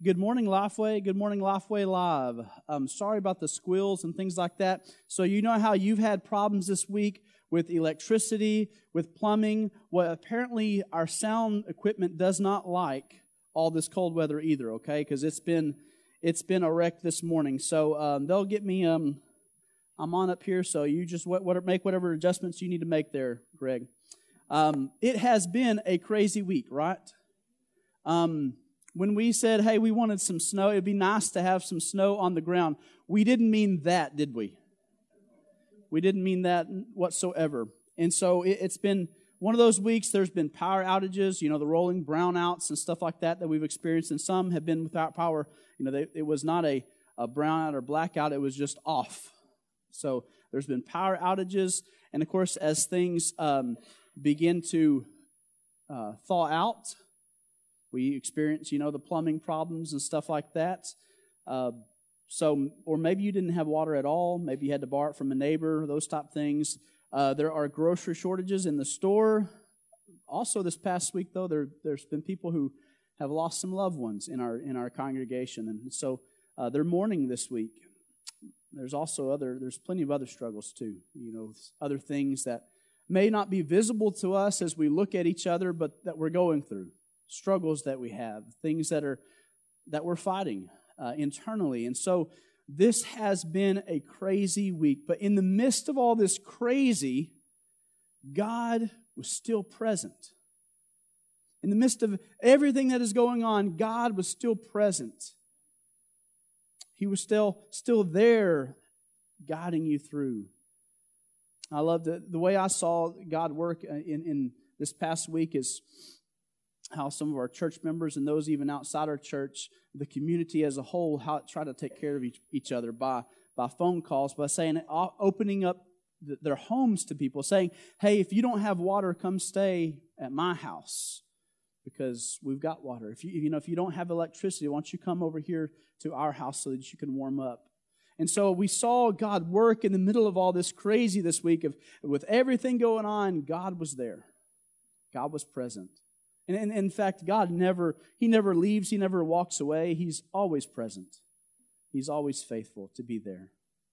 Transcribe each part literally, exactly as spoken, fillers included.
Good morning, Lifeway. Good morning, Lifeway Live. I'm sorry about the squeals and things like that. So you know how you've had problems this week with electricity, with plumbing. Well, apparently our sound equipment does not like all this cold weather either, okay? Because it's been it's been a wreck this morning. So um, they'll get me. Um, I'm on up here, so you just what, what, make whatever adjustments you need to make there, Greg. Um, it has been a crazy week, right? Um, when we said, hey, we wanted some snow, it'd be nice to have some snow on the ground. We didn't mean that, did we? We didn't mean that whatsoever. And so it, it's been one of those weeks. There's been power outages, you know, the rolling brownouts and stuff like that that we've experienced. And some have been without power. You know, they, it was not a, a brownout or blackout. It was just off. So there's been power outages. And, of course, as things um, begin to uh, thaw out, we experience, you know, the plumbing problems and stuff like that. Uh, so, or maybe you didn't have water at all. Maybe you had to borrow it from a neighbor, those type things. Uh, there are grocery shortages in the store. Also, this past week, though, there, there's been people who have lost some loved ones in our in our congregation. And so uh, they're mourning this week. There's also other, there's plenty of other struggles, too. You know, other things that may not be visible to us as we look at each other, but that we're going through. Struggles that we have, things that are that we're fighting uh, internally. And so this has been a crazy week. But in the midst of all this crazy, God was still present. In the midst of everything that is going on, God was still present. He was still, still there guiding you through. I love the, the way I saw God work in, in this past week is how some of our church members and those even outside our church, the community as a whole, how it try to take care of each, each other by, by phone calls, by saying, opening up the, their homes to people, saying, hey, if you don't have water, come stay at my house because we've got water. If you, you know, if you don't have electricity, why don't you come over here to our house so that you can warm up? And so we saw God work in the middle of all this crazy this week. Of, with everything going on, God was there. God was present. And, and in fact, God never, He never leaves, He never walks away. He's always present. He's always faithful to be there.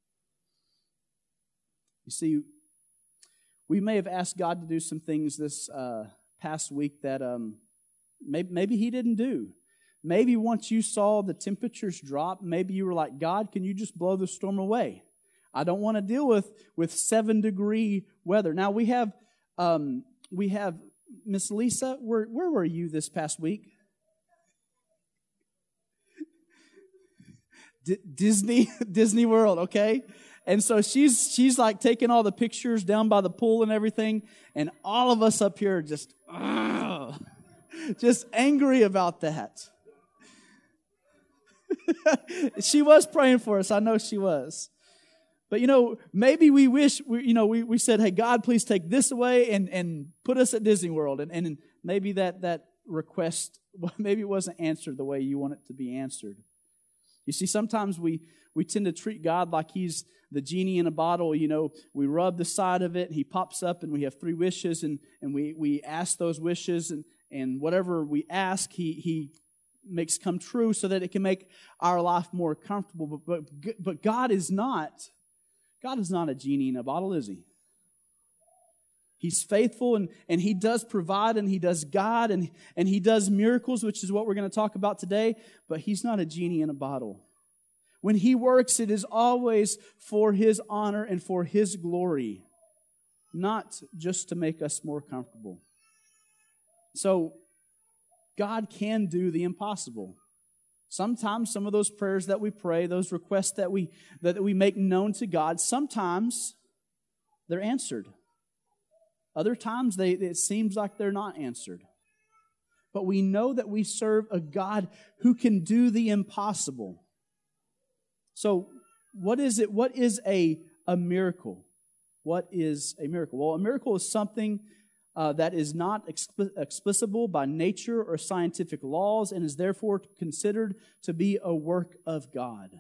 You see, we may have asked God to do some things this uh, past week that um, maybe, maybe He didn't do. Maybe once you saw the temperatures drop, maybe you were like, God, can you just blow the storm away? I don't want to deal with, with seven degree weather. Now we have um, we have Miss Lisa, where, where were you this past week? D- Disney, Disney World, okay? And so she's she's like taking all the pictures down by the pool and everything, and all of us up here are just, uh, just angry about that. She was praying for us. I know she was. But, you know, maybe we wish, we, you know, we, we said, hey, God, please take this away and, and put us at Disney World. And, and maybe that, that request, maybe it wasn't answered the way you want it to be answered. You see, sometimes we, we tend to treat God like He's the genie in a bottle. You know, we rub the side of it, and He pops up, and we have three wishes, and, and we, we ask those wishes, and, and whatever we ask, He He makes come true so that it can make our life more comfortable. But, but, but God is not... God is not a genie in a bottle, is He? He's faithful, and, and He does provide, and He does guide, and, and He does miracles, which is what we're going to talk about today, but He's not a genie in a bottle. When He works, it is always for His honor and for His glory, not just to make us more comfortable. So, God can do the impossible. Sometimes some of those prayers that we pray, those requests that we that we make known to God, sometimes they're answered. Other times they it seems like they're not answered. But we know that we serve a God who can do the impossible. So what is it? What is a, a miracle? What is a miracle? Well, a miracle is something Uh, that is not expli- explicable by nature or scientific laws and is therefore considered to be a work of God.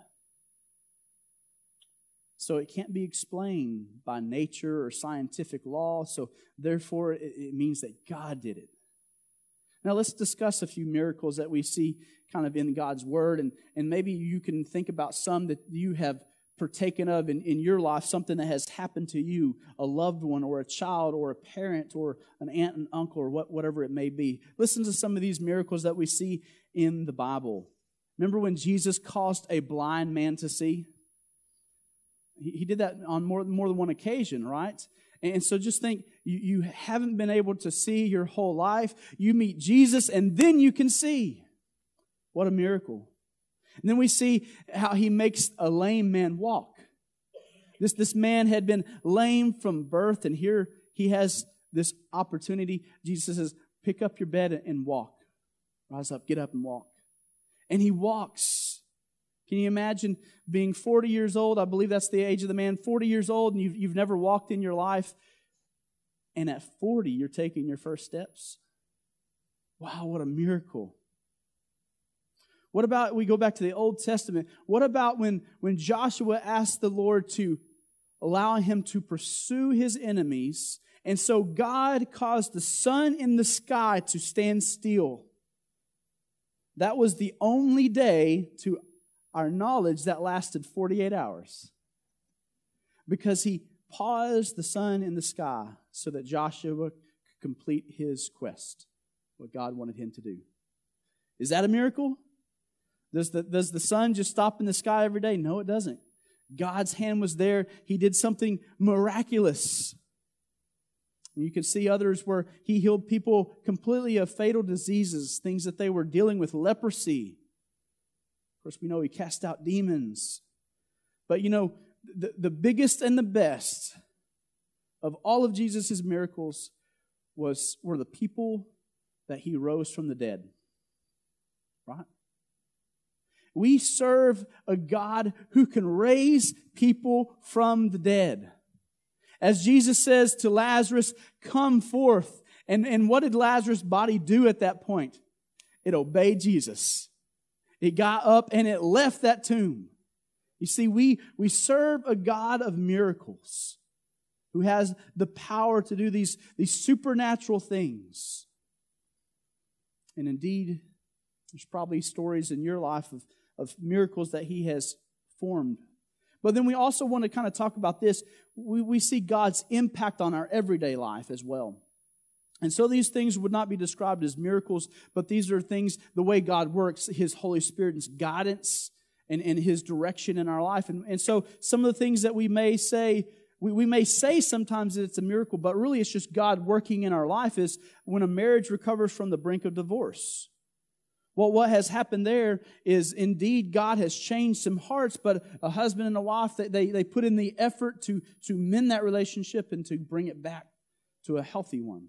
So it can't be explained by nature or scientific law, so therefore it, it means that God did it. Now let's discuss a few miracles that we see kind of in God's Word, and, and maybe you can think about some that you have partaken of in, in your life, something that has happened to you, a loved one or a child or a parent or an aunt and uncle or what, whatever it may be. Listen to some of these miracles that we see in the Bible. Remember when Jesus caused a blind man to see? He, he did that on more, more than one occasion, right? And so just think, you, you haven't been able to see your whole life. You meet Jesus and then you can see. What a miracle. And then we see how He makes a lame man walk. This, this man had been lame from birth, and here he has this opportunity. Jesus says, pick up your bed and walk. Rise up, get up and walk. And he walks. Can you imagine being forty years old? I believe that's the age of the man. forty years old, and you've, you've never walked in your life. And at forty, you're taking your first steps. Wow, what a miracle. What about, we go back to the Old Testament, what about when, when Joshua asked the Lord to allow him to pursue his enemies, and so God caused the sun in the sky to stand still? That was the only day, to our knowledge, that lasted forty-eight hours. Because He paused the sun in the sky so that Joshua could complete his quest, what God wanted him to do. Is that a miracle? Does the, does the sun just stop in the sky every day? No, it doesn't. God's hand was there. He did something miraculous. And you can see others where He healed people completely of fatal diseases, things that they were dealing with, leprosy. Of course, we know He cast out demons. But you know, the, the biggest and the best of all of Jesus' miracles was were the people that He rose from the dead. Right? We serve a God who can raise people from the dead. As Jesus says to Lazarus, come forth. And, and what did Lazarus' body do at that point? It obeyed Jesus. It got up and it left that tomb. You see, we, we serve a God of miracles who has the power to do these, these supernatural things. And indeed, there's probably stories in your life of, of miracles that He has formed. But then we also want to kind of talk about this. We, we see God's impact on our everyday life as well. And so these things would not be described as miracles, but these are things, the way God works, His Holy Spirit's guidance and, and His direction in our life. And, and so some of the things that we may say, we, we may say sometimes that it's a miracle, but really it's just God working in our life, is when a marriage recovers from the brink of divorce. Well, what has happened there is indeed God has changed some hearts, but a husband and a wife, they, they put in the effort to, to mend that relationship and to bring it back to a healthy one.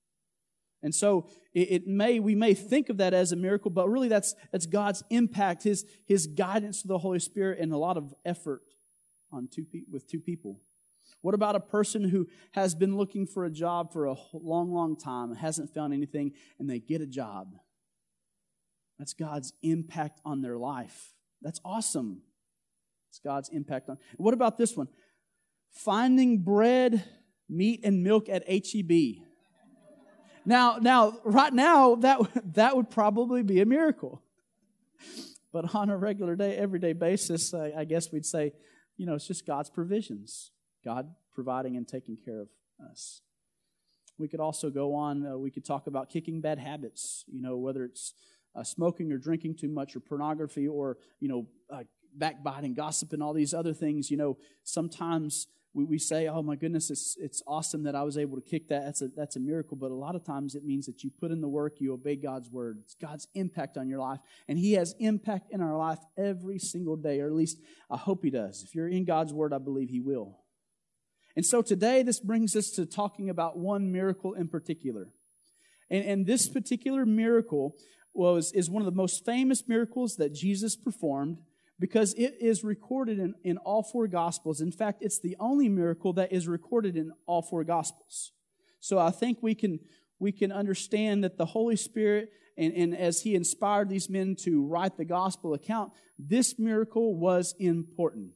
And so it, it may we may think of that as a miracle, but really that's that's God's impact, His His guidance to the Holy Spirit, and a lot of effort on two pe- with two people. What about a person who has been looking for a job for a long, long time, hasn't found anything, and they get a job? That's God's impact on their life. That's awesome. It's God's impact on. What about this one? Finding bread, meat, and milk at H E B. Now, now, right now, that, that would probably be a miracle. But on a regular day, everyday basis, I, I guess we'd say, you know, it's just God's provisions. God providing and taking care of us. We could also go on, uh, we could talk about kicking bad habits, you know, whether it's uh, smoking or drinking too much or pornography or, you know, uh, backbiting, gossip, and all these other things. You know, sometimes we, we say, oh my goodness, it's it's awesome that I was able to kick that. That's a, that's a miracle. But a lot of times it means that you put in the work, you obey God's word. It's God's impact on your life. And He has impact in our life every single day, or at least I hope He does. If you're in God's word, I believe He will. And so today, this brings us to talking about one miracle in particular. And, and this particular miracle was is one of the most famous miracles that Jesus performed, because it is recorded in, in all four Gospels. In fact, it's the only miracle that is recorded in all four Gospels. So I think we can we can understand that the Holy Spirit, and, and as He inspired these men to write the Gospel account, this miracle was important.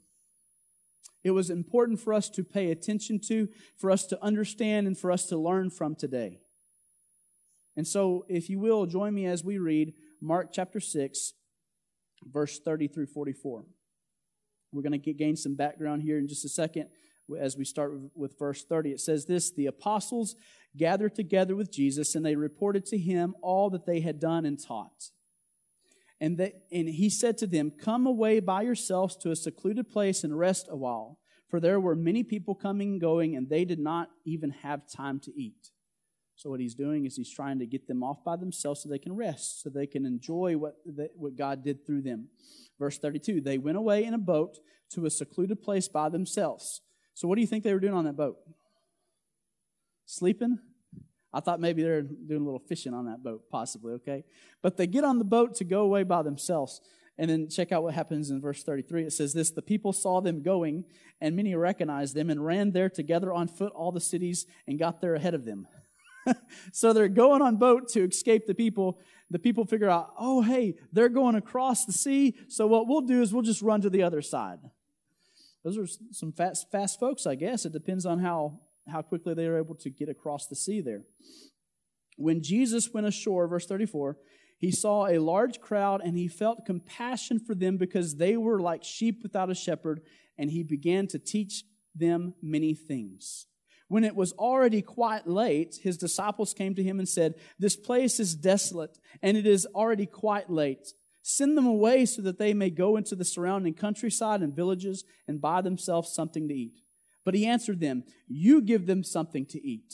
It was important for us to pay attention to, for us to understand, and for us to learn from today. And so, if you will, join me as we read Mark chapter six, verse thirty through forty-four. We're going to gain some background here in just a second as we start with verse thirty. It says this: "The apostles gathered together with Jesus, and they reported to him all that they had done and taught. And, they, and he said to them, 'Come away by yourselves to a secluded place and rest a while. For there were many people coming and going, and they did not even have time to eat.'" So what he's doing is he's trying to get them off by themselves so they can rest, so they can enjoy what, the, what God did through them. Verse thirty-two, "They went away in a boat to a secluded place by themselves." So what do you think they were doing on that boat? Sleeping? I thought maybe they were doing a little fishing on that boat, possibly, okay? But they get on the boat to go away by themselves. And then check out what happens in verse thirty-three. It says this: "The people saw them going, and many recognized them, and ran there together on foot all the cities, and got there ahead of them." So they're going on boat to escape the people. The people figure out, oh, hey, they're going across the sea, so what we'll do is we'll just run to the other side. Those are some fast, fast folks, I guess. It depends on how, how quickly they were able to get across the sea there. "When Jesus went ashore," verse thirty-four, "he saw a large crowd, and he felt compassion for them because they were like sheep without a shepherd, and he began to teach them many things. When it was already quite late, his disciples came to him and said, 'This place is desolate, and it is already quite late. Send them away so that they may go into the surrounding countryside and villages and buy themselves something to eat.' But he answered them, 'You give them something to eat.'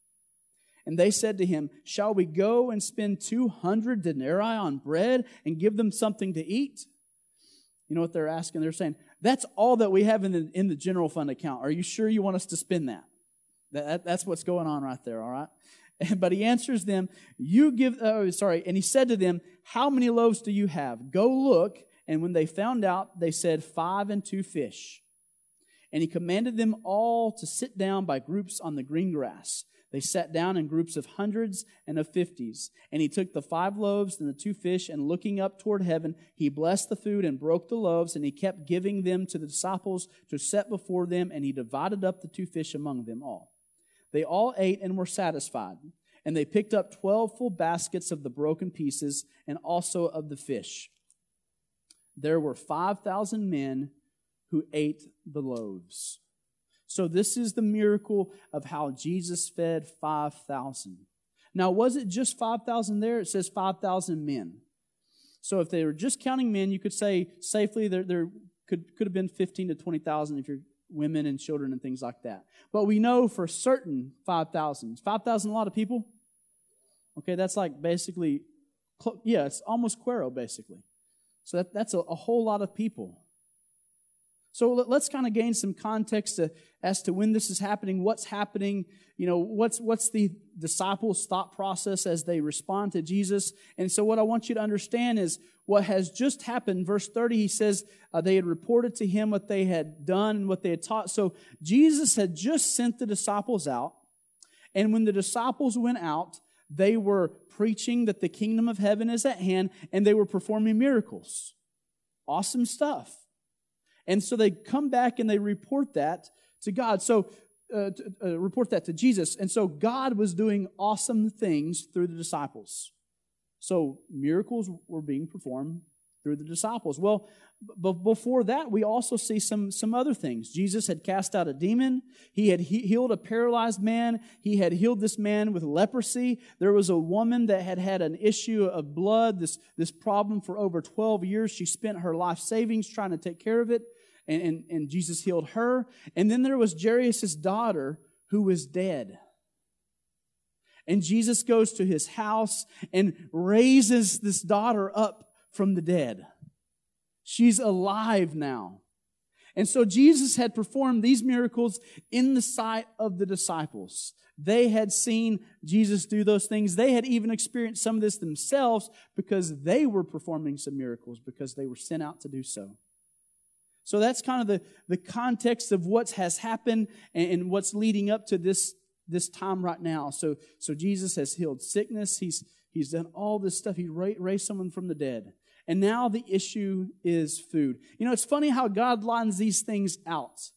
And they said to him, 'Shall we go and spend two hundred denarii on bread and give them something to eat?'" You know what they're asking? They're saying, "That's all that we have in the, in the general fund account. Are you sure you want us to spend that?" That, that's what's going on right there, all right? But he answers them, "You give," oh, sorry, and he said to them, "How many loaves do you have? Go look." And when they found out, they said, "Five and two fish." And he commanded them all to sit down by groups on the green grass. They sat down in groups of hundreds and of fifties. And he took the five loaves and the two fish, and looking up toward heaven, he blessed the food and broke the loaves, and he kept giving them to the disciples to set before them, and he divided up the two fish among them all. They all ate and were satisfied, and they picked up twelve full baskets of the broken pieces and also of the fish. There were five thousand men who ate the loaves. So this is the miracle of how Jesus fed five thousand. Now, was it just five thousand there? It says five thousand men. So if they were just counting men, you could say safely there, there could, could have been fifteen to twenty thousand if you're women and children and things like that. But we know for certain five thousand. five thousand a lot of people? Okay, that's like basically, yeah, it's almost Cuero basically. So that, that's a, a whole lot of people. So let's kind of gain some context to, as to when this is happening, what's happening, you know, what's what's the disciples' thought process as they respond to Jesus. And so what I want you to understand is what has just happened. Verse thirty, he says uh, they had reported to him what they had done and what they had taught. So Jesus had just sent the disciples out. And when the disciples went out, they were preaching that the kingdom of heaven is at hand, and they were performing miracles. Awesome stuff. And so they come back and they report that to God. So, uh, to, uh, report that to Jesus. And so God was doing awesome things through the disciples. So miracles were being performed through the disciples. Well, b- before that, we also see some, some other things. Jesus had cast out a demon. He had he- healed a paralyzed man. He had healed this man with leprosy. There was a woman that had had an issue of blood, this, this problem for over twelve years. She spent her life savings trying to take care of it, and, and, and Jesus healed her. And then there was Jairus' daughter who was dead. And Jesus goes to his house and raises this daughter up from the dead. She's alive now. And so Jesus had performed these miracles in the sight of the disciples. They had seen Jesus do those things. They had even experienced some of this themselves because they were performing some miracles because they were sent out to do so. So that's kind of the, the context of what has happened and, and what's leading up to this, this time right now. So, so Jesus has healed sickness. He's, he's done all this stuff. He ra- raised someone from the dead. And now the issue is food. You know, it's funny how God lines these things out.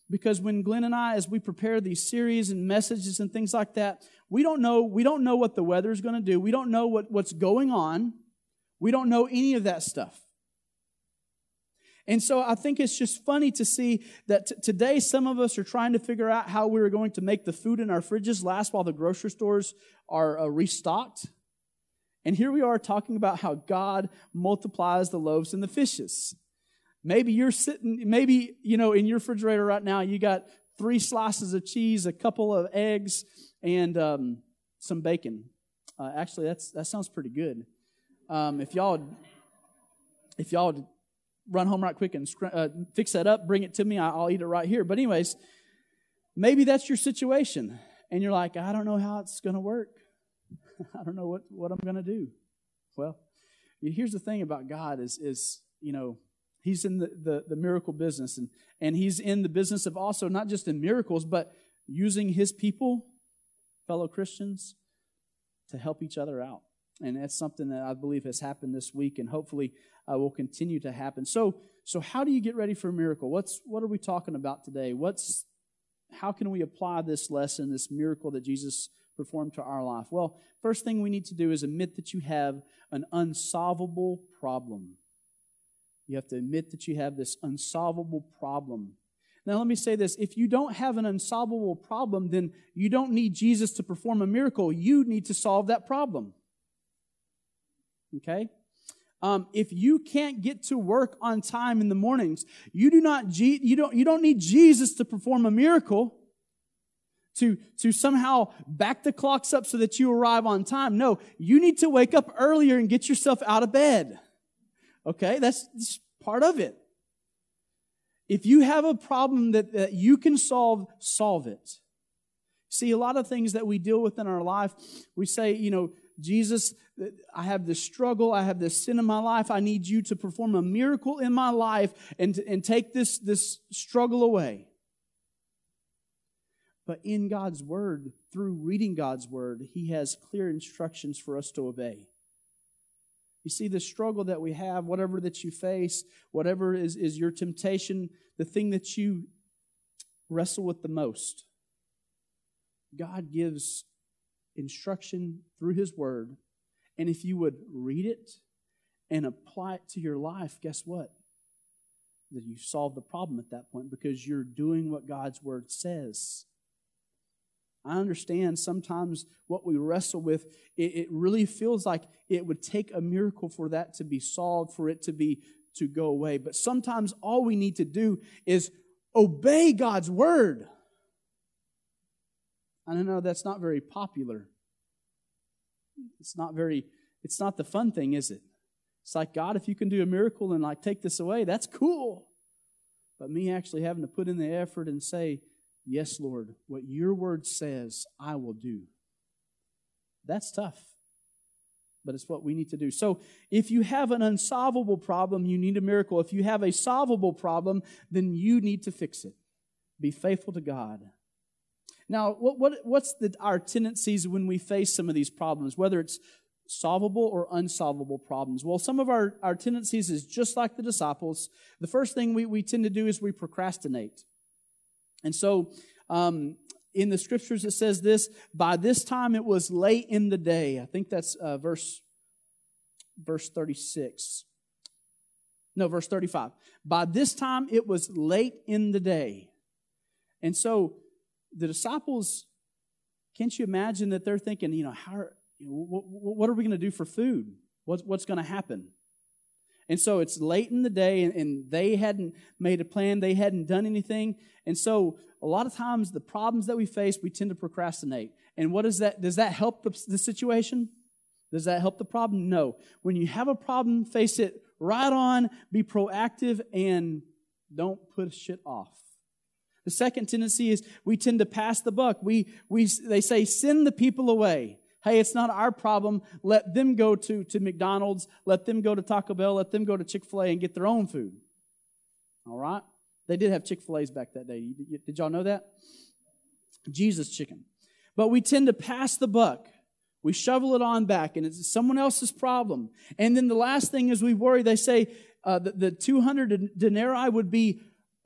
Because when Glenn and I, as we prepare these series and messages and things like that, we don't know, we don't know what the weather is going to do. We don't know what, what's going on. We don't know any of that stuff. And so I think it's just funny to see that t- today some of us are trying to figure out how we're going to make the food in our fridges last while the grocery stores are uh, restocked. And here we are talking about how God multiplies the loaves and the fishes. Maybe you're sitting, maybe, you know, in your refrigerator right now, you got three slices of cheese, a couple of eggs, and um, some bacon. Uh, actually, that's that sounds pretty good. Um, if y'all would, if y'all would run home right quick and uh, fix that up, bring it to me, I'll eat it right here. But anyways, maybe that's your situation. And you're like, I don't know how it's going to work. I don't know what, what I'm going to do. Well, here's the thing about God is, is you know, He's in the, the, the miracle business, and, and He's in the business of also not just in miracles, but using His people, fellow Christians, to help each other out. And that's something that I believe has happened this week, and hopefully uh, will continue to happen. So, so how do you get ready for a miracle? What's what are we talking about today? What's how can we apply this lesson, this miracle that Jesus performed to our life? Well, first thing we need to do is admit that you have an unsolvable problem. You have to admit that you have this unsolvable problem. Now, let me say this. If you don't have an unsolvable problem, then you don't need Jesus to perform a miracle. You need to solve that problem. Okay? Um, if you can't get to work on time in the mornings, you do not you don't you don't need Jesus to perform a miracle to to somehow back the clocks up so that you arrive on time. No, you need to wake up earlier and get yourself out of bed. Okay, that's, that's part of it. If you have a problem that, that you can solve, solve it. See, a lot of things that we deal with in our life, we say, you know, Jesus, I have this struggle, I have this sin in my life, I need you to perform a miracle in my life and, and take this, this struggle away. But in God's Word, through reading God's Word, He has clear instructions for us to obey. You see, the struggle that we have, whatever that you face, whatever is, is your temptation, the thing that you wrestle with the most, God gives instruction through His Word. And if you would read it and apply it to your life, guess what? That you solve the problem at that point because you're doing what God's Word says. I understand sometimes what we wrestle with, it, it really feels like it would take a miracle for that to be solved, for it to be to go away. But sometimes all we need to do is obey God's Word. I know that's not very popular. It's not very, it's not the fun thing, is it? It's like, God, if you can do a miracle and like take this away, that's cool. But me actually having to put in the effort and say, yes, Lord, what your Word says, I will do. That's tough, but it's what we need to do. So if you have an unsolvable problem, you need a miracle. If you have a solvable problem, then you need to fix it. Be faithful to God. Now, what, what what's the, our tendencies when we face some of these problems, whether it's solvable or unsolvable problems? Well, some of our, our tendencies is just like the disciples. The first thing we, we tend to do is we procrastinate. And so, um, in the Scriptures it says this, by this time it was late in the day. I think that's uh, verse, verse thirty-six. No, verse thirty-five. By this time it was late in the day. And so, the disciples, can't you imagine that they're thinking, you know, how are, what, what are we going to do for food? What's, what's going to happen? And so it's late in the day, and, and they hadn't made a plan. They hadn't done anything. And so a lot of times the problems that we face, we tend to procrastinate. And what is that? Does that help the, the situation? Does that help the problem? No. When you have a problem, face it right on, be proactive, and don't push it off. The second tendency is we tend to pass the buck. We, we, they say, send the people away. Hey, it's not our problem. Let them go to, to McDonald's. Let them go to Taco Bell. Let them go to Chick-fil-A and get their own food. All right? They did have Chick-fil-A's back that day. Did y'all know that? Jesus chicken. But we tend to pass the buck. We shovel it on back, and it's someone else's problem. And then the last thing is we worry. They say uh, the, the two hundred denarii would be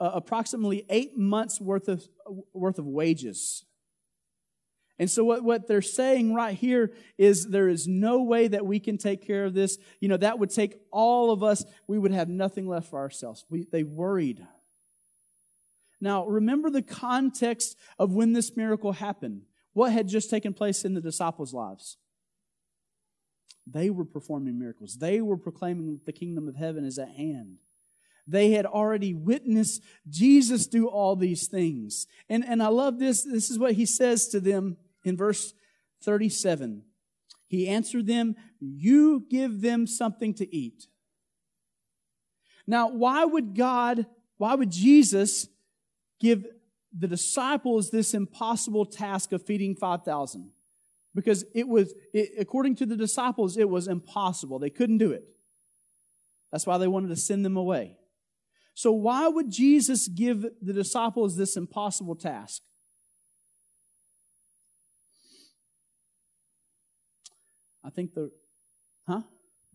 uh, approximately eight months worth of worth of wages. And so what, what they're saying right here is there is no way that we can take care of this. You know, that would take all of us. We would have nothing left for ourselves. We, they worried. Now, remember the context of when this miracle happened. What had just taken place in the disciples' lives? They were performing miracles. They were proclaiming the kingdom of heaven is at hand. They had already witnessed Jesus do all these things. And, and I love this. This is what he says to them in verse thirty-seven. He answered them, "You give them something to eat." Now, why would God, why would Jesus give the disciples this impossible task of feeding five thousand? Because it was, it, according to the disciples, it was impossible. They couldn't do it. That's why they wanted to send them away. So why would Jesus give the disciples this impossible task? I think the, huh?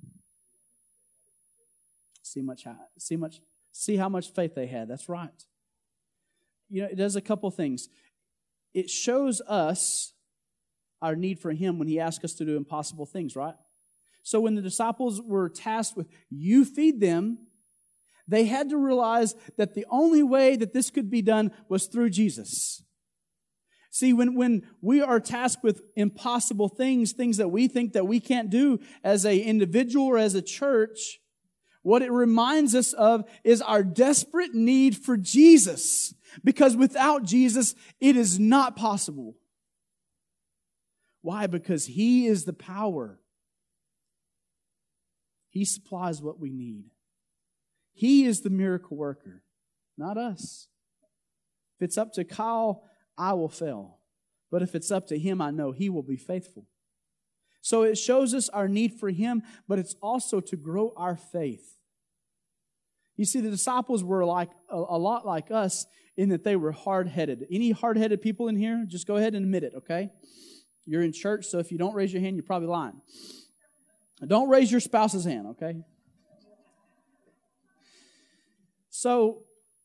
See much, see much, see how much faith they had. That's right. You know, it does a couple things. It shows us our need for Him when He asks us to do impossible things, right? So when the disciples were tasked with, "You feed them," they had to realize that the only way that this could be done was through Jesus. See, when, when we are tasked with impossible things, things that we think that we can't do as an individual or as a church, what it reminds us of is our desperate need for Jesus. Because without Jesus, it is not possible. Why? Because He is the power. He supplies what we need. He is the miracle worker, not us. If it's up to Kyle, I will fail. But if it's up to Him, I know He will be faithful. So it shows us our need for Him, but it's also to grow our faith. You see, the disciples were like a, a lot like us in that they were hard-headed. Any hard-headed people in here? Just go ahead and admit it, okay? You're in church, so if you don't raise your hand, you're probably lying. Don't raise your spouse's hand, okay? So,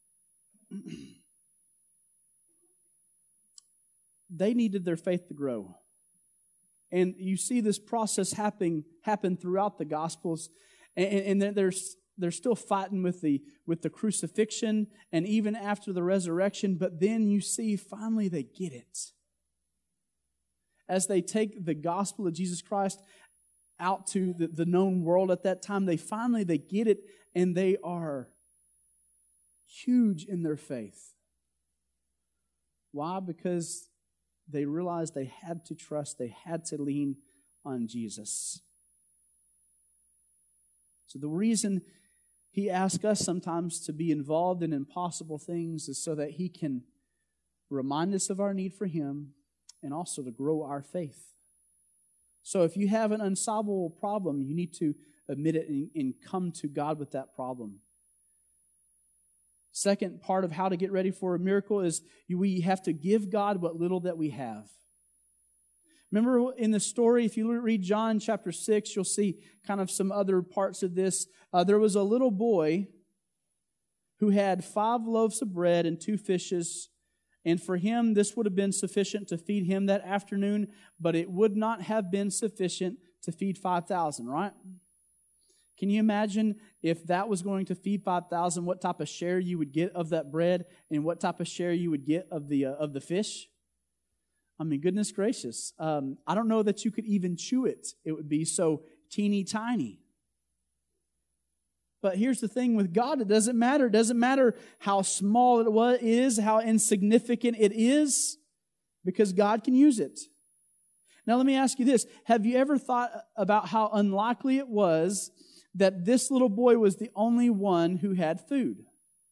they needed their faith to grow. And you see this process happening happen throughout the Gospels. And, and there's, they're still fighting with the, with the crucifixion and even after the resurrection. But then you see finally they get it. As they take the gospel of Jesus Christ out to the, the known world at that time, they finally they get it and they are huge in their faith. Why? Because they realized they had to trust, they had to lean on Jesus. So the reason He asks us sometimes to be involved in impossible things is so that He can remind us of our need for Him and also to grow our faith. So if you have an unsolvable problem, you need to admit it and, and come to God with that problem. Second part of how to get ready for a miracle is we have to give God what little that we have. Remember in the story, if you read John chapter six, you'll see kind of some other parts of this. Uh, there was a little boy who had five loaves of bread and two fishes. And for him, this would have been sufficient to feed him that afternoon, but it would not have been sufficient to feed five thousand, right? Can you imagine if that was going to feed five thousand, what type of share you would get of that bread and what type of share you would get of the uh, of the fish? I mean, goodness gracious. Um, I don't know that you could even chew it. It would be so teeny tiny. But here's the thing with God, it doesn't matter. It doesn't matter how small it is, how insignificant it is, because God can use it. Now let me ask you this. Have you ever thought about how unlikely it was that this little boy was the only one who had food?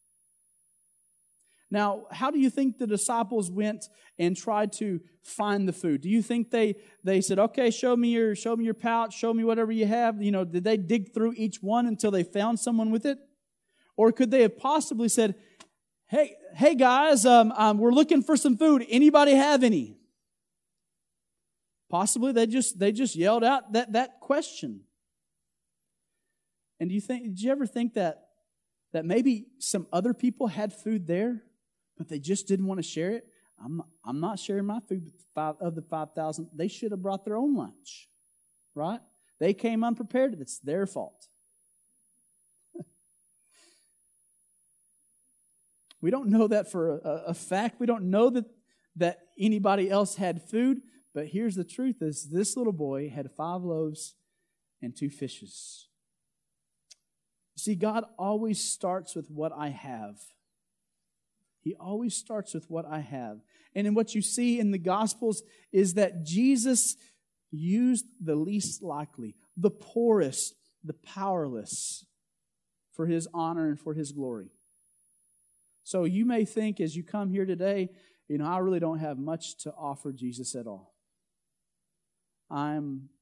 Now, how do you think the disciples went and tried to find the food? Do you think they, they said, okay, show me your show me your pouch, show me whatever you have? You know, did they dig through each one until they found someone with it? Or could they have possibly said, hey, hey guys, um, um, we're looking for some food. Anybody have any? Possibly they just they just yelled out that, that question. And do you think, did you ever think that that maybe some other people had food there, but they just didn't want to share it. I'm, I'm not sharing my food with five of the five thousand. They should have brought their own lunch, right? They came unprepared. It's their fault. We don't know that for a, a fact. We don't know that, that anybody else had food. But here's the truth is this little boy had five loaves and two fishes. See, God always starts with what I have. He always starts with what I have. And in what you see in the Gospels is that Jesus used the least likely, the poorest, the powerless for His honor and for His glory. So you may think as you come here today, you know, I really don't have much to offer Jesus at all. I'm,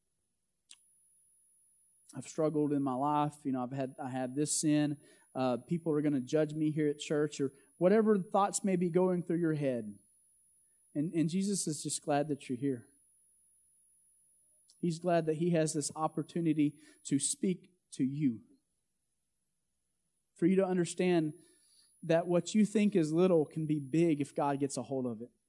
I've struggled in my life. You know, I've had, I have this sin. Uh, people are going to judge me here at church, or whatever thoughts may be going through your head. And, and Jesus is just glad that you're here. He's glad that He has this opportunity to speak to you. For you to understand that what you think is little can be big if God gets a hold of it.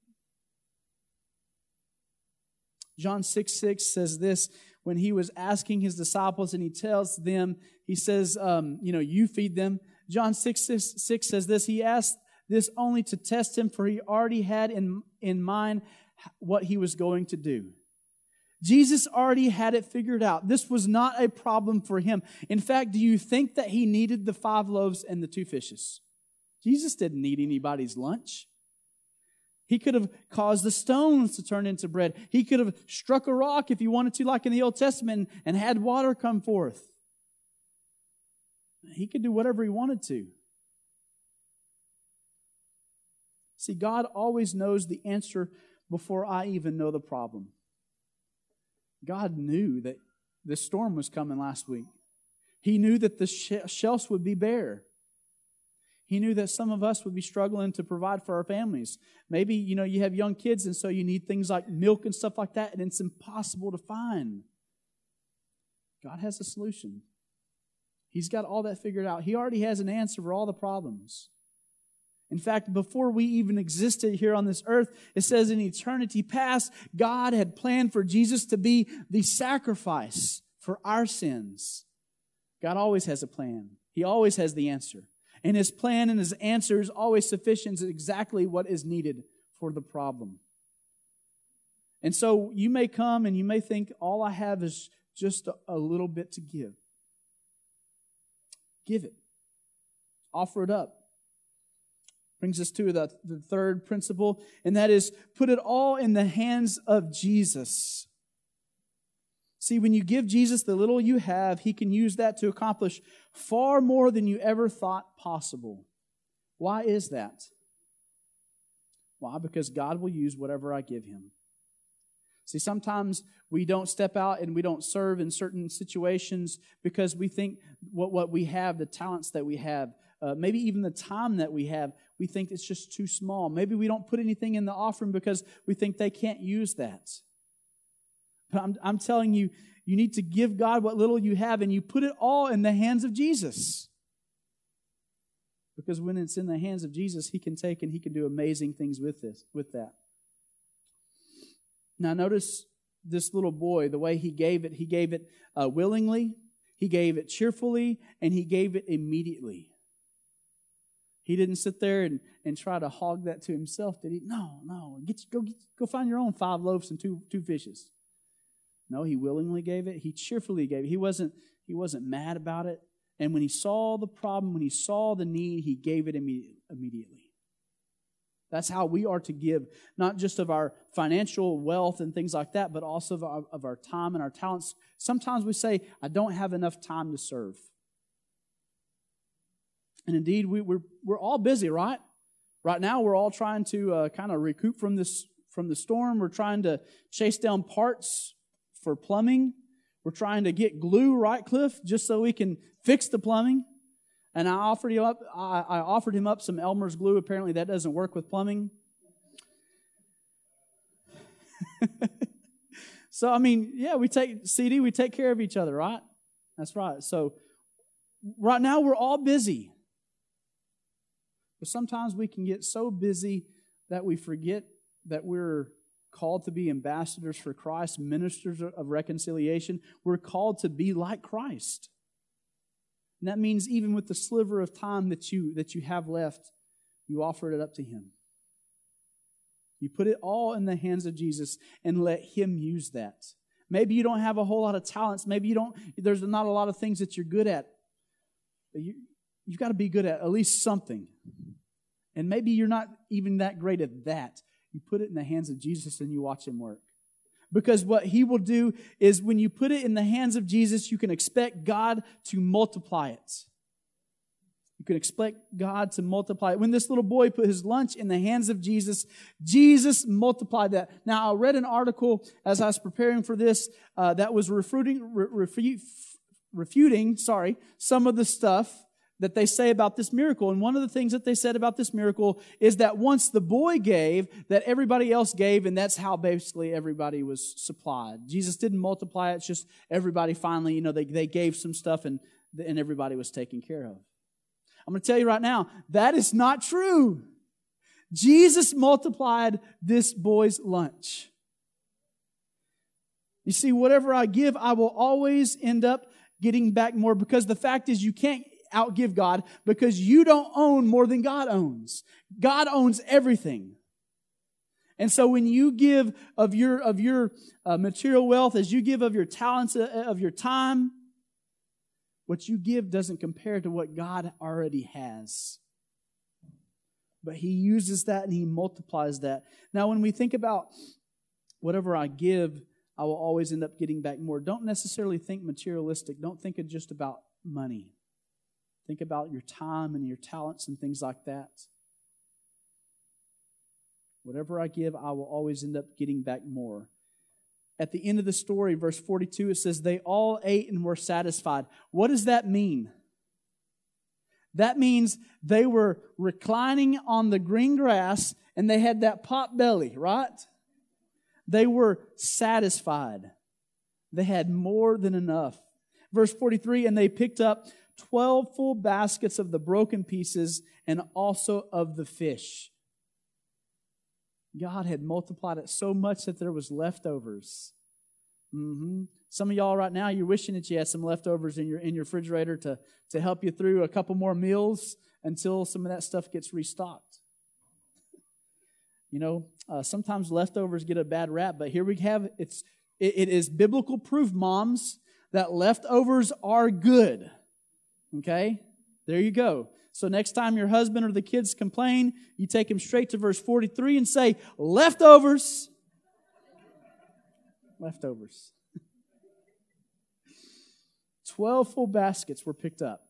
John six six says this, when He was asking His disciples and He tells them, He says, um, you know, you feed them. John six six says this, He asked this only to test Him, for He already had in, in mind what He was going to do. Jesus already had it figured out. This was not a problem for Him. In fact, do you think that He needed the five loaves and the two fishes? Jesus didn't need anybody's lunch. He could have caused the stones to turn into bread. He could have struck a rock if He wanted to, like in the Old Testament, and had water come forth. He could do whatever He wanted to. See, God always knows the answer before I even know the problem. God knew that the storm was coming last week. He knew that the shelves would be bare. He knew that some of us would be struggling to provide for our families. Maybe, you know, you have young kids and so you need things like milk and stuff like that, and it's impossible to find. God has a solution. He's got all that figured out. He already has an answer for all the problems. In fact, before we even existed here on this earth, it says in eternity past, God had planned for Jesus to be the sacrifice for our sins. God always has a plan. He always has the answer. And His plan and His answer is always sufficient, exactly what is needed for the problem. And so you may come and you may think, all I have is just a, a little bit to give. Give it. Offer it up. Brings us to the, the third principle, and that is put it all in the hands of Jesus. See, when you give Jesus the little you have, He can use that to accomplish far more than you ever thought possible. Why is that? Why? Because God will use whatever I give Him. See, sometimes we don't step out and we don't serve in certain situations because we think what, what we have, the talents that we have, uh, maybe even the time that we have, we think it's just too small. Maybe we don't put anything in the offering because we think they can't use that. But I'm, I'm telling you, you need to give God what little you have, and you put it all in the hands of Jesus. Because when it's in the hands of Jesus, He can take and He can do amazing things with this, with that. Now notice this little boy, the way he gave it, he gave it uh, willingly, he gave it cheerfully, and he gave it immediately. He didn't sit there and, and try to hog that to himself, did he? No, no. Get, go, get, go find your own five loaves and two, two fishes. No, he willingly gave it. He cheerfully gave it. He wasn't, he wasn't mad about it. And when he saw the problem, when he saw the need, he gave it immediately. That's how we are to give, not just of our financial wealth and things like that, but also of our, of our time and our talents. Sometimes we say, I don't have enough time to serve. And indeed, we, we're, we're all busy, right? Right now, we're all trying to uh, kind of recoup from this from the storm. We're trying to chase down parts for plumbing. We're trying to get glue, right, Cliff, just so we can fix the plumbing. And I offered him up. I, I offered him up some Elmer's glue. Apparently, that doesn't work with plumbing. So, I mean, yeah, we take C D. We take care of each other, right? That's right. So, right now we're all busy. But sometimes we can get so busy that we forget that we're called to be ambassadors for Christ, ministers of reconciliation. We're called to be like Christ. And that means even with the sliver of time that you, that you have left, you offer it up to Him. You put it all in the hands of Jesus and let Him use that. Maybe you don't have a whole lot of talents. Maybe you don't, there's not a lot of things that you're good at. But you, you've got to be good at at least something. And maybe you're not even that great at that. You put it in the hands of Jesus and you watch Him work. Because what He will do is when you put it in the hands of Jesus, you can expect God to multiply it. You can expect God to multiply it. When this little boy put his lunch in the hands of Jesus, Jesus multiplied that. Now, I read an article as I was preparing for this uh, that was refuting, refu- refuting sorry, some of the stuff that they say about this miracle. And one of the things that they said about this miracle is that once the boy gave, that everybody else gave, and that's how basically everybody was supplied. Jesus didn't multiply it. It's just everybody finally, you know, they, they gave some stuff and, and everybody was taken care of. I'm going to tell you right now, that is not true. Jesus multiplied this boy's lunch. You see, whatever I give, I will always end up getting back more, because the fact is you can't outgive God, because you don't own more than God owns. God owns everything. And so when you give of your, of your uh, material wealth, as you give of your talents, uh, of your time, what you give doesn't compare to what God already has. But He uses that and He multiplies that. Now, when we think about whatever I give, I will always end up getting back more. Don't necessarily think materialistic. Don't think of just about money. Think about your time and your talents and things like that. Whatever I give, I will always end up getting back more. At the end of the story, verse forty-two, it says, they all ate and were satisfied. What does that mean? That means they were reclining on the green grass and they had that pot belly, right? They were satisfied. They had more than enough. Verse forty-three, and they picked up twelve full baskets of the broken pieces and also of the fish. God had multiplied it so much that there was leftovers. Mm-hmm. Some of y'all right now, you're wishing that you had some leftovers in your in your refrigerator to, to help you through a couple more meals until some of that stuff gets restocked. You know, uh, sometimes leftovers get a bad rap, but here we have, it's it, it is biblical proof, moms, that leftovers are good. Okay? There you go. So next time your husband or the kids complain, you take them straight to verse forty-three and say, leftovers. Leftovers. Twelve full baskets were picked up.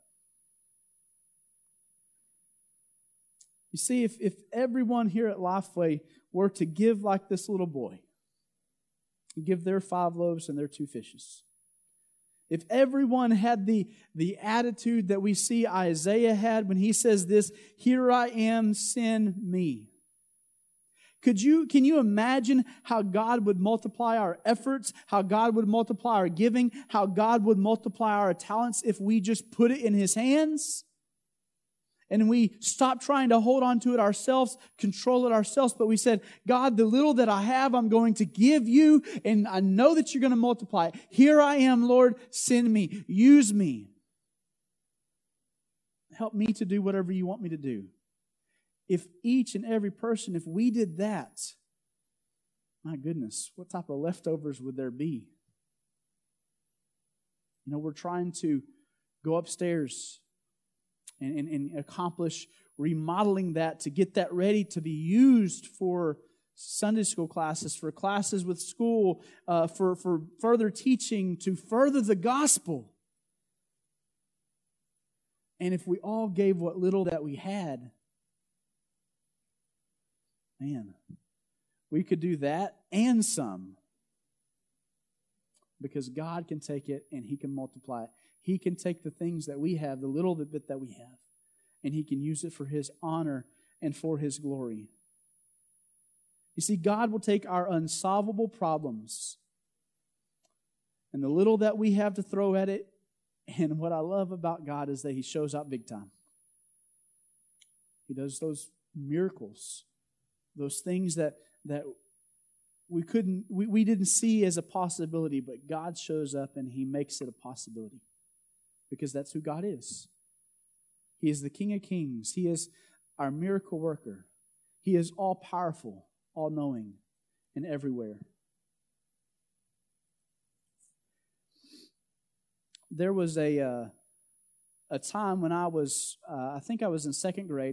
You see, if, if everyone here at Lifeway were to give like this little boy, give their five loaves and their two fishes, if everyone had the, the attitude that we see Isaiah had when he says this, here I am, send me. Could you, can you imagine how God would multiply our efforts, how God would multiply our giving, how God would multiply our talents if we just put it in His hands? And we stopped trying to hold on to it ourselves, control it ourselves, but we said, God, the little that I have, I'm going to give you, and I know that you're going to multiply it. Here I am, Lord, send me, use me. Help me to do whatever you want me to do. If each and every person, if we did that, my goodness, what type of leftovers would there be? You know, we're trying to go upstairs And, and, and accomplish remodeling that to get that ready to be used for Sunday school classes, for classes with school, uh, for, for further teaching, to further the gospel. And if we all gave what little that we had, man, we could do that and some. Because God can take it and He can multiply it. He can take the things that we have, the little bit that we have, and He can use it for His honor and for His glory. You see, God will take our unsolvable problems and the little that we have to throw at it, And what I love about God is that He shows up big time. He does those miracles, those things that that we couldn't, we, we didn't see as a possibility, but God shows up and He makes it a possibility. Because that's who God is. He is the King of Kings. He is our miracle worker. He is all-powerful, all-knowing, and everywhere. There was a uh, a time when I was, uh, I think I was in second grade,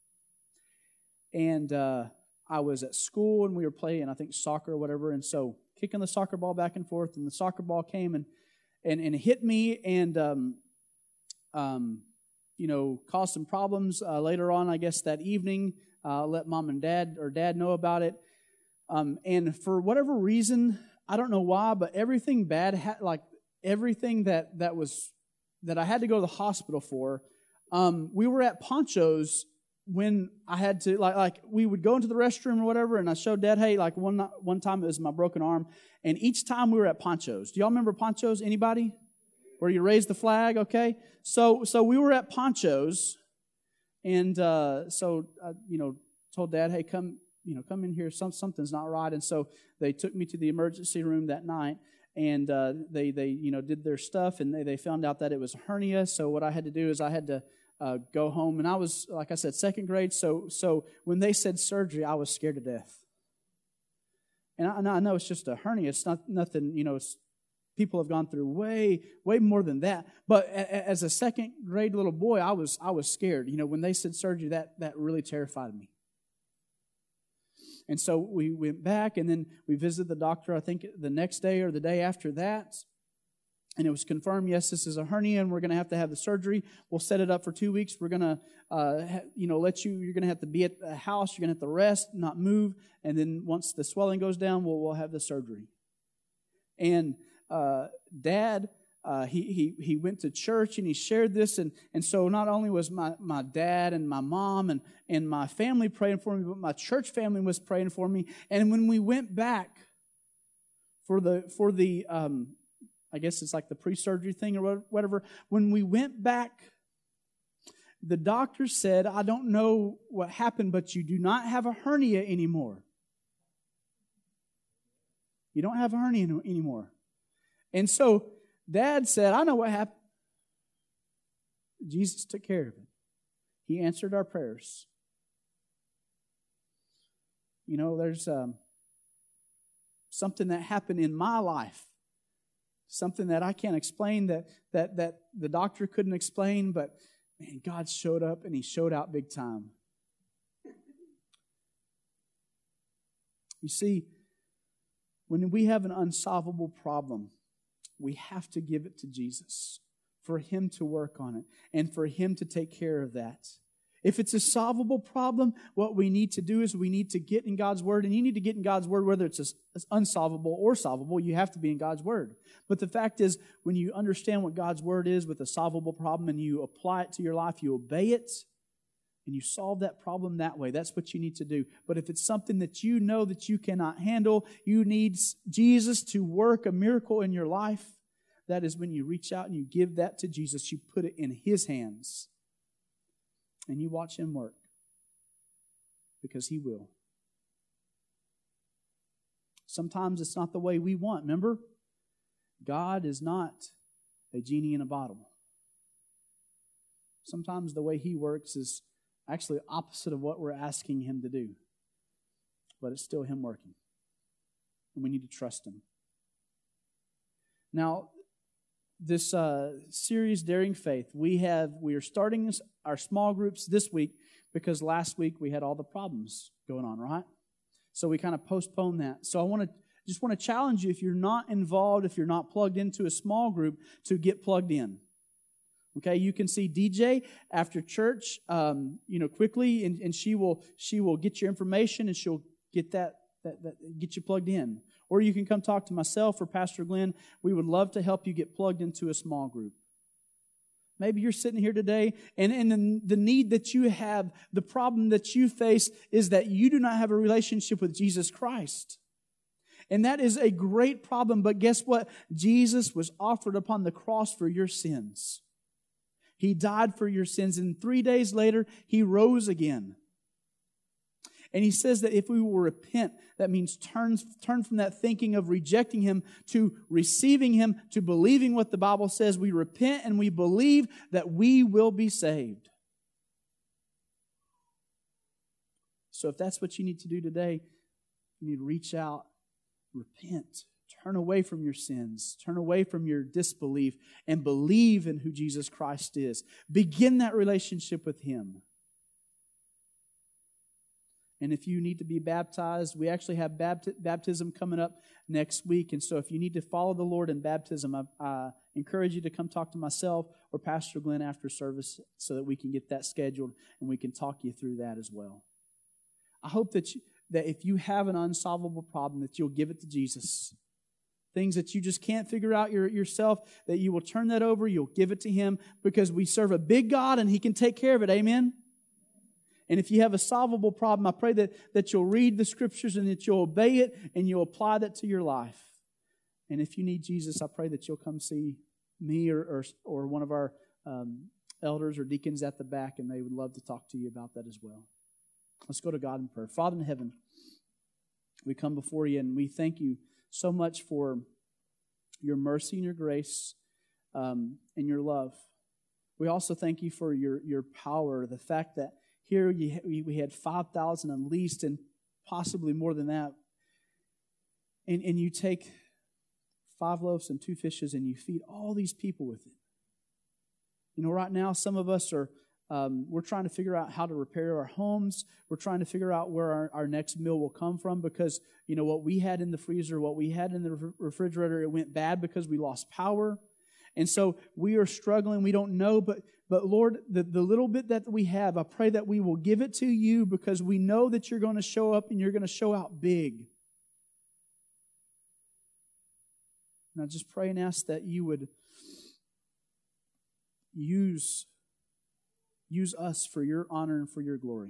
and uh, I was at school, and we were playing, I think, soccer or whatever, and so kicking the soccer ball back and forth, and the soccer ball came and and, and hit me, and um, um, you know, caused some problems uh, later on, I guess, that evening. Uh, let mom and dad or dad know about it. Um, and for whatever reason, I don't know why, but everything bad, ha- like everything that, that was, that I had to go to the hospital for, um, we were at Poncho's when I had to, like, like we would go into the restroom or whatever, and I showed Dad, hey, like one, one time it was my broken arm, and each time we were at Poncho's. Do y'all remember Poncho's? Anybody? Where you raise the flag, okay? So, so we were at Poncho's, and uh, so I, you know, told Dad, "Hey, come, you know, come in here. Some something's not right." And so they took me to the emergency room that night, and uh, they they you know did their stuff, and they they found out that it was a hernia. So what I had to do is I had to uh, go home, and I was, like I said, second grade. So so when they said surgery, I was scared to death. And I, and I know it's just a hernia. It's not nothing, you know. It's, people have gone through way, way more than that. But as a second grade little boy, I was I was scared. You know, when they said surgery, that, that really terrified me. And so we went back, and then we visited the doctor, I think, the next day or the day after that. And it was confirmed, yes, this is a hernia, and we're going to have to have the surgery. We'll set it up for two weeks. We're going to, uh, ha- you know, let you, you're going to have to be at the house. You're going to have to rest, not move. And then once the swelling goes down, we'll, we'll have the surgery. And Uh, Dad, uh, he he he went to church and he shared this, and, and so not only was my, my dad and my mom and, and my family praying for me, but my church family was praying for me. And when we went back for the for the um, I guess it's like the pre-surgery thing or whatever, when we went back, the doctor said, "I don't know what happened, but you do not have a hernia anymore. You don't have a hernia anymore." And so Dad said, "I know what happened." Jesus took care of it. He answered our prayers. You know, there's um, something that happened in my life, something that I can't explain, that that that the doctor couldn't explain, but man, God showed up and He showed out big time. You see, when we have an unsolvable problem, we have to give it to Jesus for Him to work on it and for Him to take care of that. If it's a solvable problem, what we need to do is we need to get in God's Word, and you need to get in God's Word whether it's unsolvable or solvable. You have to be in God's Word. But the fact is, when you understand what God's Word is with a solvable problem and you apply it to your life, you obey it, and you solve that problem that way. That's what you need to do. But if it's something that you know that you cannot handle, you need Jesus to work a miracle in your life, that is when you reach out and you give that to Jesus. You put it in His hands. And you watch Him work. Because He will. Sometimes it's not the way we want. Remember? God is not a genie in a bottle. Sometimes the way He works is actually opposite of what we're asking Him to do. But it's still Him working. And we need to trust Him. Now, this uh, series, Daring Faith, we have we are starting our small groups this week because last week we had all the problems going on, right? So we kind of postponed that. So I want to just want to challenge you, if you're not involved, if you're not plugged into a small group, to get plugged in. Okay, you can see D J after church, um, you know, quickly, and, and she will she will get your information and she'll get that, that that get you plugged in. Or you can come talk to myself or Pastor Glenn. We would love to help you get plugged into a small group. Maybe you're sitting here today, and, and the, the need that you have, the problem that you face is that you do not have a relationship with Jesus Christ. And that is a great problem. But guess what? Jesus was offered upon the cross for your sins. He died for your sins. And three days later, He rose again. And He says that if we will repent, that means turn, turn from that thinking of rejecting Him to receiving Him, to believing what the Bible says. We repent and we believe that we will be saved. So if that's what you need to do today, you need to reach out, repent, turn away from your sins, turn away from your disbelief, and believe in who Jesus Christ is. Begin that relationship with Him. And if you need to be baptized, we actually have bapti- baptism coming up next week. And so if you need to follow the Lord in baptism, I, I encourage you to come talk to myself or Pastor Glenn after service so that we can get that scheduled and we can talk you through that as well. I hope that you, that if you have an unsolvable problem, that you'll give it to Jesus. Things that you just can't figure out your, yourself, that you will turn that over, you'll give it to Him, because we serve a big God and He can take care of it. Amen? And if you have a solvable problem, I pray that, that you'll read the Scriptures and that you'll obey it and you'll apply that to your life. And if you need Jesus, I pray that you'll come see me or, or, or one of our um, elders or deacons at the back, and they would love to talk to you about that as well. Let's go to God in prayer. Father in heaven, we come before You and we thank You so much for Your mercy and Your grace um, and Your love. We also thank You for Your, your power, the fact that here you, we had five thousand at least, and possibly more than that. And, and You take five loaves and two fishes and You feed all these people with it. You know, right now some of us are, um, we're trying to figure out how to repair our homes. We're trying to figure out where our, our next meal will come from, because, you know, what we had in the freezer, what we had in the refrigerator, it went bad because we lost power. And so we are struggling. We don't know, but But Lord, the, the little bit that we have, I pray that we will give it to You, because we know that You're going to show up and You're going to show out big. And I just pray and ask that You would use, use us for Your honor and for Your glory.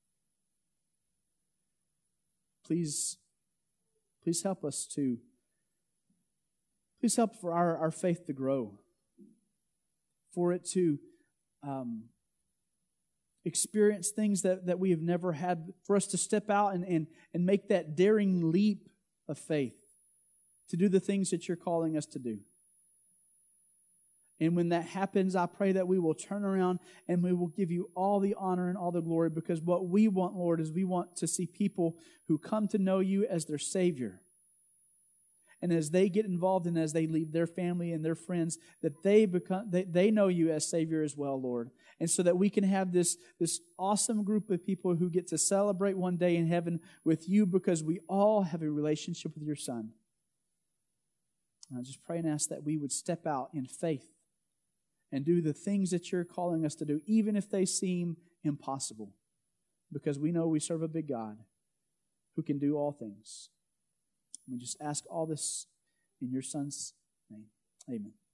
Please, please help us to, please help for our, our faith to grow, for it to Um, experience things that, that we have never had, for us to step out and, and, and make that daring leap of faith to do the things that You're calling us to do. And when that happens, I pray that we will turn around and we will give You all the honor and all the glory, because what we want, Lord, is we want to see people who come to know You as their Savior. And as they get involved and as they leave their family and their friends, that they become they, they know You as Savior as well, Lord. And so that we can have this, this awesome group of people who get to celebrate one day in heaven with You, because we all have a relationship with Your Son. And I just pray and ask that we would step out in faith and do the things that You're calling us to do, even if they seem impossible, because we know we serve a big God who can do all things. We just ask all this in Your Son's name. Amen.